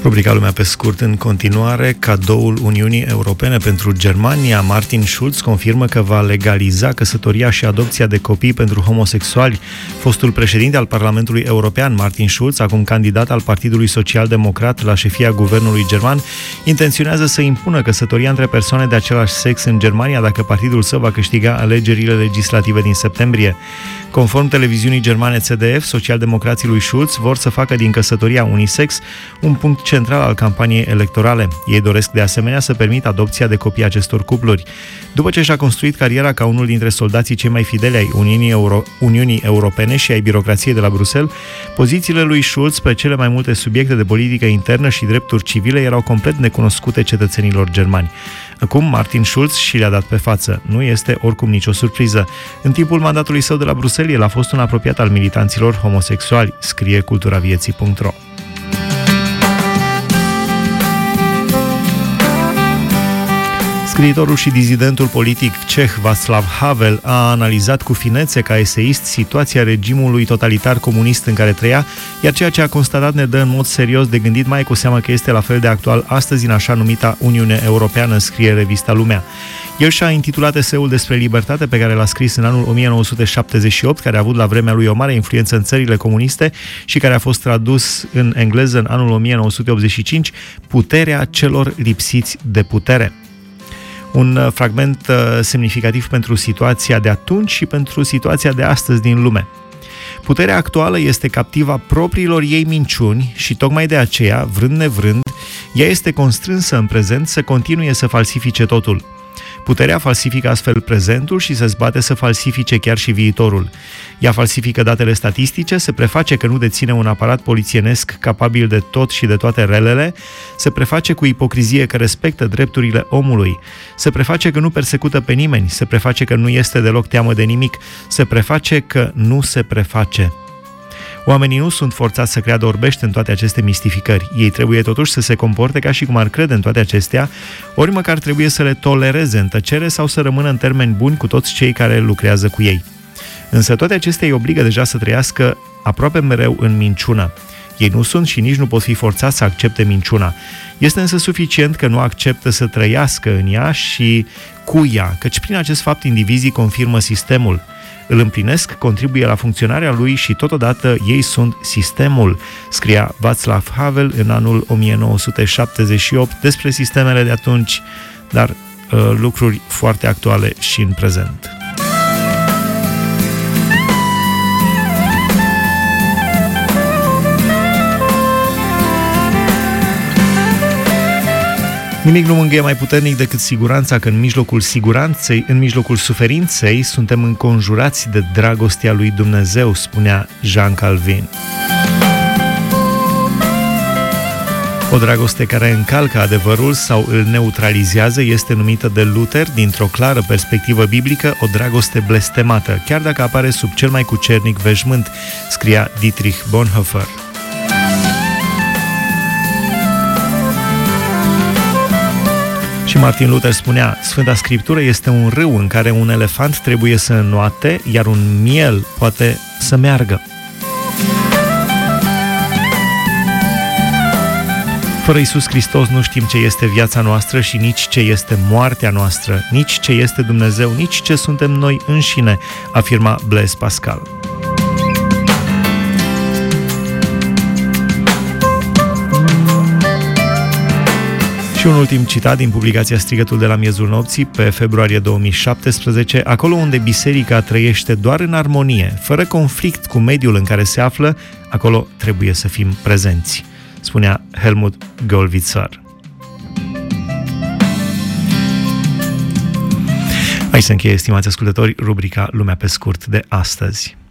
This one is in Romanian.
Rubrica Lumea pe scurt în continuare. Cadoul Uniunii Europene pentru Germania. Martin Schulz confirmă că va legaliza căsătoria și adopția de copii pentru homosexuali. Fostul președinte al Parlamentului European, Martin Schulz, acum candidat al Partidului Social-Democrat la șefia guvernului german, intenționează să impună căsătoria între persoane de același sex în Germania dacă partidul său va câștiga alegerile legislative din septembrie. Conform televiziunii germane ZDF, socialdemocrații lui Schulz vor să facă din căsătoria unisex un punct central al campaniei electorale. Ei doresc de asemenea să permită adopția de copii acestor cupluri. După ce și-a construit cariera ca unul dintre soldații cei mai fideli ai Uniunii Europene și ai birocrației de la Bruxelles, pozițiile lui Schulz pe cele mai multe subiecte de politică internă și drepturi civile erau complet necunoscute cetățenilor germani. Acum, Martin Schulz și le-a dat pe față. Nu este oricum nicio surpriză. În timpul mandatului său de la Bruxelles, el a fost un apropiat al militanților homosexuali, scrie culturavieții.ro. Scriitorul și dizidentul politic ceh Václav Havel a analizat cu finețe ca eseist situația regimului totalitar comunist în care trăia, iar ceea ce a constatat ne dă în mod serios de gândit, mai cu seamă că este la fel de actual astăzi în așa numita Uniune Europeană, scrie revista Lumea. El și-a intitulat eseul despre libertate pe care l-a scris în anul 1978, care a avut la vremea lui o mare influență în țările comuniste și care a fost tradus în engleză în anul 1985, Puterea celor lipsiți de putere. Un fragment semnificativ pentru situația de atunci și pentru situația de astăzi din lume. Puterea actuală este captiva propriilor ei minciuni și tocmai de aceea, vrând nevrând, ea este constrânsă în prezent să continue să falsifice totul. Puterea falsifică astfel prezentul și se zbate să falsifice chiar și viitorul. Ea falsifică datele statistice, se preface că nu deține un aparat polițienesc capabil de tot și de toate relele, se preface cu ipocrizie că respectă drepturile omului, se preface că nu persecută pe nimeni, se preface că nu este deloc teamă de nimic, se preface că nu se preface. Oamenii nu sunt forțați să creadă orbește în toate aceste mistificări. Ei trebuie totuși să se comporte ca și cum ar crede în toate acestea, ori măcar trebuie să le tolereze în tăcere sau să rămână în termeni buni cu toți cei care lucrează cu ei. Însă toate acestea îi obligă deja să trăiască aproape mereu în minciună. Ei nu sunt și nici nu pot fi forțați să accepte minciuna. Este însă suficient că nu acceptă să trăiască în ea și cu ea, căci prin acest fapt indivizii confirmă sistemul. Îl împlinesc, contribuie la funcționarea lui și totodată ei sunt sistemul, scria Václav Havel în anul 1978 despre sistemele de atunci, dar lucruri foarte actuale și în prezent. Nimic nu mângâie mai puternic decât siguranța că în mijlocul suferinței suntem înconjurați de dragostea lui Dumnezeu, spunea Jean Calvin. O dragoste care încalcă adevărul sau îl neutralizează este numită de Luther, dintr-o clară perspectivă biblică, o dragoste blestemată, chiar dacă apare sub cel mai cucernic veșmânt, scria Dietrich Bonhoeffer. Și Martin Luther spunea, Sfânta Scriptură este un râu în care un elefant trebuie să înnoate, iar un miel poate să meargă. Fără Iisus Hristos nu știm ce este viața noastră și nici ce este moartea noastră, nici ce este Dumnezeu, nici ce suntem noi înșine, afirma Blaise Pascal. Și un ultim citat din publicația Strigătul de la miezul nopții, pe februarie 2017, acolo unde biserica trăiește doar în armonie, fără conflict cu mediul în care se află, acolo trebuie să fim prezenți, spunea Helmut Gollwitzer. Aici se încheie, estimați ascultători, rubrica Lumea pe scurt de astăzi.